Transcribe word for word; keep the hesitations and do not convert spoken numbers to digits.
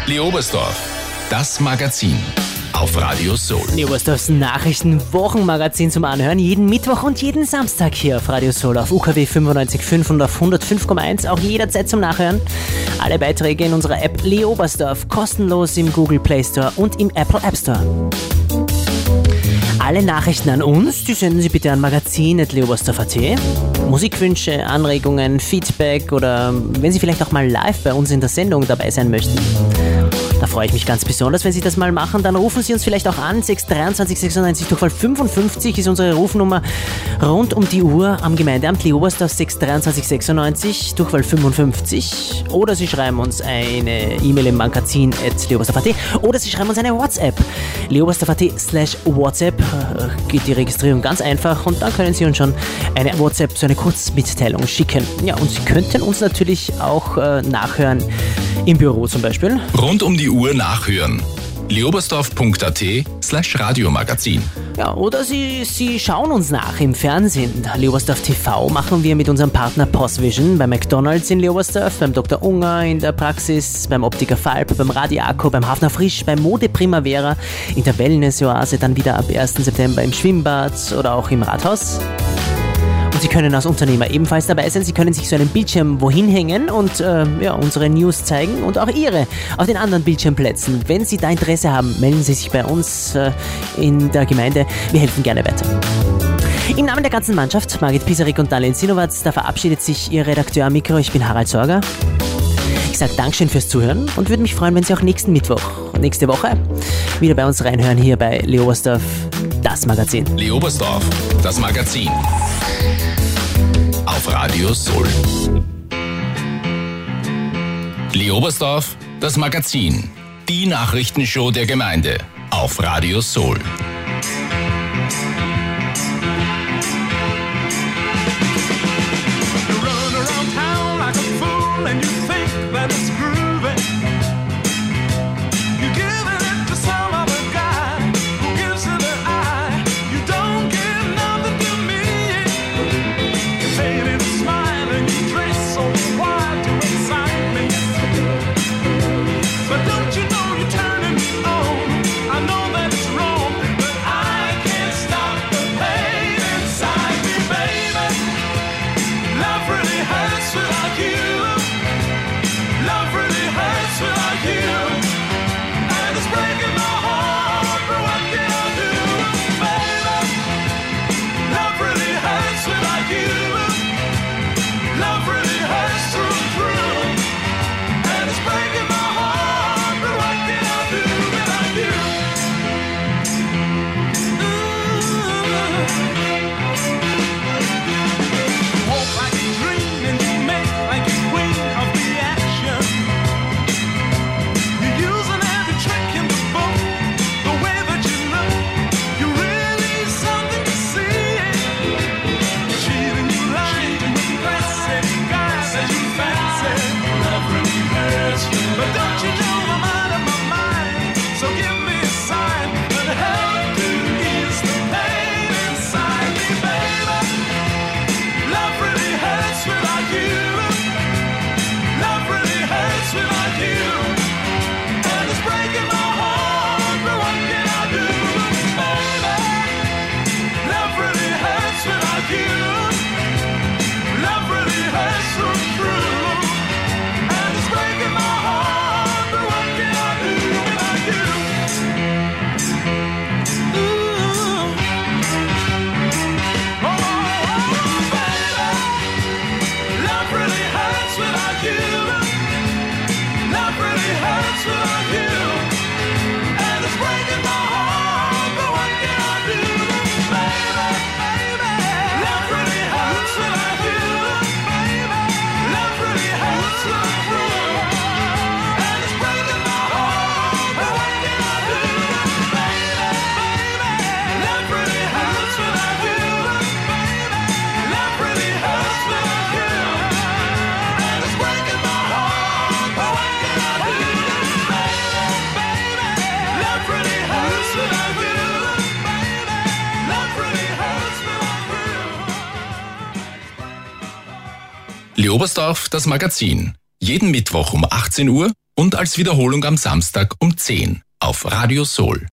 Leobersdorf, das Magazin auf Radio Soul. Leobersdorfs Nachrichten-Wochenmagazin zum Anhören. Jeden Mittwoch und jeden Samstag hier auf Radio Soul auf U K W fünfundneunzig Komma fünf und auf hundertfünf Komma eins. Auch jederzeit zum Nachhören. Alle Beiträge in unserer App Leobersdorf. Kostenlos im Google Play Store und im Apple App Store. Alle Nachrichten an uns, die senden Sie bitte an magazin at leobersdorf punkt a t. Musikwünsche, Anregungen, Feedback oder wenn Sie vielleicht auch mal live bei uns in der Sendung dabei sein möchten. Da freue ich mich ganz besonders, wenn Sie das mal machen. Dann rufen Sie uns vielleicht auch an. sechs drei zwei sechsundneunzig Durchwahl fünfundfünfzig ist unsere Rufnummer rund um die Uhr am Gemeindeamt Leobersdorf. Sechs drei zwei sechsundneunzig Durchwahl fünfundfünfzig. Oder Sie schreiben uns eine E-Mail im magazin at leobersdorf punkt a t. Oder Sie schreiben uns eine WhatsApp. leobersdorf punkt a t slash WhatsApp geht die Registrierung ganz einfach und dann können Sie uns schon eine WhatsApp, so eine Kurzmitteilung schicken. Ja, und Sie könnten uns natürlich auch äh, nachhören im Büro zum Beispiel. Rund um die Uhr nachhören. leobersdorf punkt a t slash Radiomagazin. Ja, oder Sie, Sie schauen uns nach im Fernsehen. Leobersdorf T V machen wir mit unserem Partner Postvision bei McDonalds in Leobersdorf, beim Doktor Unger in der Praxis, beim Optiker Falb, beim Radiaco, beim Hafner Frisch, beim Mode Primavera, in der Wellness-Oase, dann wieder ab ersten September im Schwimmbad oder auch im Rathaus. Und Sie können als Unternehmer ebenfalls dabei sein. Sie können sich so einen Bildschirm wohin hängen und äh, ja, unsere News zeigen und auch Ihre auf den anderen Bildschirmplätzen. Wenn Sie da Interesse haben, melden Sie sich bei uns äh, in der Gemeinde. Wir helfen gerne weiter. Im Namen der ganzen Mannschaft, Margit Pisarik und Daniel Sinowatz, da verabschiedet sich Ihr Redakteur am Mikro. Ich bin Harald Sorger. Ich sage Dankeschön fürs Zuhören und würde mich freuen, wenn Sie auch nächsten Mittwoch, nächste Woche, wieder bei uns reinhören hier bei Leobersdorf, das Magazin. Leobersdorf, das Magazin. Auf Radio Soul. Leobersdorf, das Magazin. Die Nachrichtenshow der Gemeinde. Auf Radio Soul. Leobersdorf, das Magazin. Jeden Mittwoch um achtzehn Uhr und als Wiederholung am Samstag um zehn auf Radio Soul.